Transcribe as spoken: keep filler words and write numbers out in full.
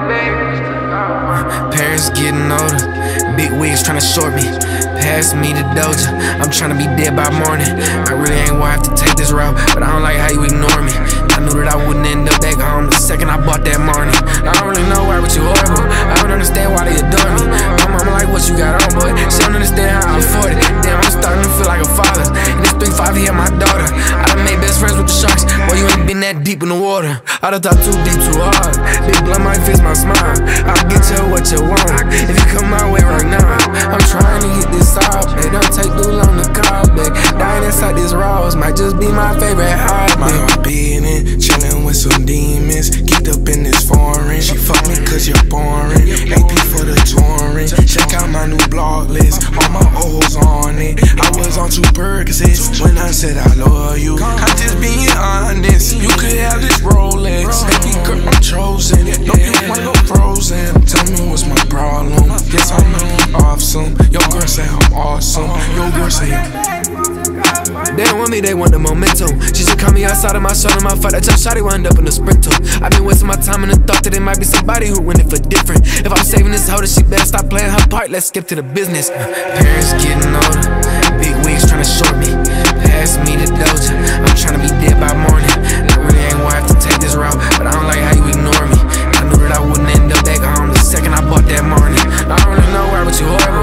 Parents getting older, big wigs tryna short me. Pass me the doja, I'm tryna be dead by morning. I really ain't gonna have to take this route, but I don't like how you ignore me. I knew that I wouldn't end up back home the second I bought that morning. I don't really know why, but you horrible. I don't understand why they adore me. My mama like what you got on, boy. She don't understand how I afford it. Damn, I'm starting to feel like a father. And this three five here, my daughter. I done made best friends with the sharks. Boy, you ain't been that deep in the water. I done thought too deep, too hard. Big blood might fix my smile. I'll get you what you want if you come my way right now. I'm trying to get this off, it don't take too long to call back. Dying inside these raws might just be my favorite hobby. My heart beating, chillin' with some demons. Geeked up in this foreign. She fuck me cause you're boring. A P for the touring. Check out my new blog list, all my O's on it. I was on two Percocets when I said I love you. I'm just being honest, you could have this Rolex. Baby girl, I'm chosen. No, you wanna go frozen. Tell me what's my problem. Yes, I know I'm awesome. Your girl say I'm awesome. Your girl say I'm They don't want me, they want the momentum. She should call me outside of my shoulder, my fight. That your shawty wound up in the sprinter. I've been wasting my time in the thought that it might be somebody who win it for different. If I'm saving this hoe, then she better stop playing her part. Let's skip to the business. Parents getting older, big wigs tryna short me. Pass me the doja, I'm tryna be dead by morning. I really ain't gonna have to take this route, but I don't like how you ignore me. I knew that I wouldn't end up back home the second I bought that morning. I don't really know why, but you horrible.